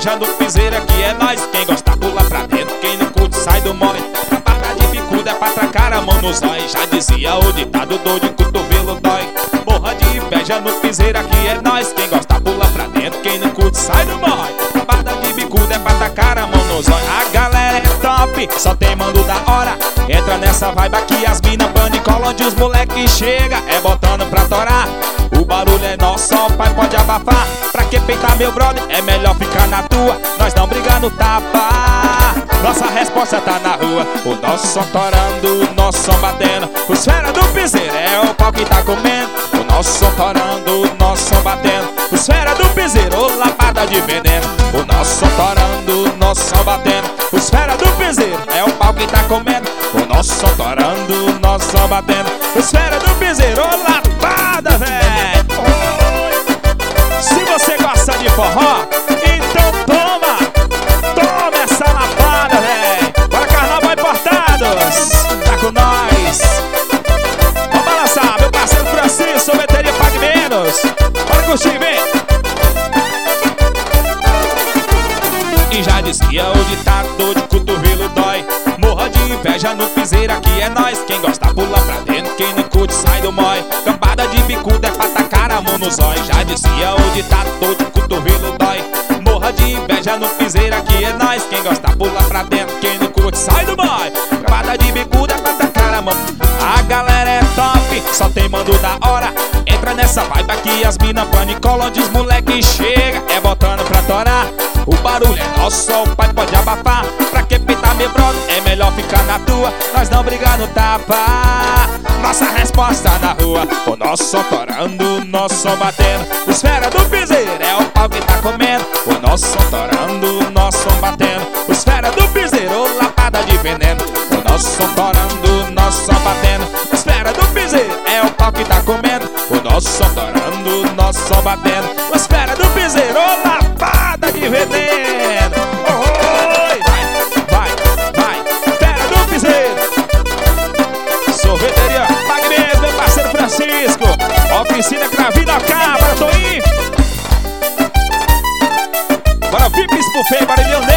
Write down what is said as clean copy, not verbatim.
inveja no piseiro, aqui é nós. Quem gosta pula pra dentro, quem não curte sai do mole. Trabalhar de bicuda é pra tracar a mão no zóio. Já dizia o ditado, dor de cotovelo dói. Morra de inveja no piseiro, aqui é nós. Quem gosta pula pra dentro, quem não curte sai do mole. Trabalhar de bicuda é pra tacar a mão no zóio. A galera é top, só tem mando da hora. Entra nessa vibe aqui, as mina panicola. Onde os moleque chega, é botando pra torar. O barulho é nosso, só o pai pode abafar. Pra que peitar meu brother, é melhor ficar na tua. Nós não briga no tapa, nossa resposta tá na rua. O nosso som torando, o nosso som batendo. Os fera do piseiro é o pau que tá comendo. O nosso som torando, o nosso som batendo. Os fera do piseiro, ô lapada de veneno. O nosso som torando, o nosso som batendo. Os fera do piseiro é o pau que tá comendo. O nosso som torando, o nosso som batendo. Os fera do piseiro, ô lapada, véi. Se você gosta de forró, então toma, toma essa lapada, véi. Bora Carnaval Importados, tá com nós. Vamos balançar, meu parceiro Francisco, sorveteria Pague Menos. Bora curtir, vem. E já dizia o ditado, de cotovelo dói. Morra de inveja no piseiro, aqui é nós. Quem gosta pula pra dentro, quem não curte sai do mói. Cambada de bicuda é pra tacar a mão no zóio. Já dizia o ditado, de cotovelo dói. Morra de inveja no piseiro, aqui é nós. Quem gosta pula pra dentro, quem não curte sai do mói. Cambada de bicuda é pra tacar a mão. A galera é top, só tem mando da hora. Entra nessa vibe aqui, as mina panicola. Onde os moleque chega, é botando pra torar. O barulho é nosso, só o pai pode abafar. Pra que pintar meu brother, é melhor ficar na tua. Nós não briga no tapa, nossa resposta na rua. O nosso som torando, o nosso som batendo. Os fera do piseiro é o pau que tá comendo. O nosso som torando, o nosso som batendo. Os fera do piseiro, ô lapada de veneno. O nosso som torando, o nosso som batendo. Os fera do piseiro é o pau que tá comendo. O nosso som torando, o nosso som batendo. Os fera do piseiro, ô lapada de veneno. Oi, vai, fera do piseiro. Sorveteria Pague Mesmo, meu parceiro Francisco. Oficina Cravina Cabra, Toim. Bora Vips Buffet, Barulhão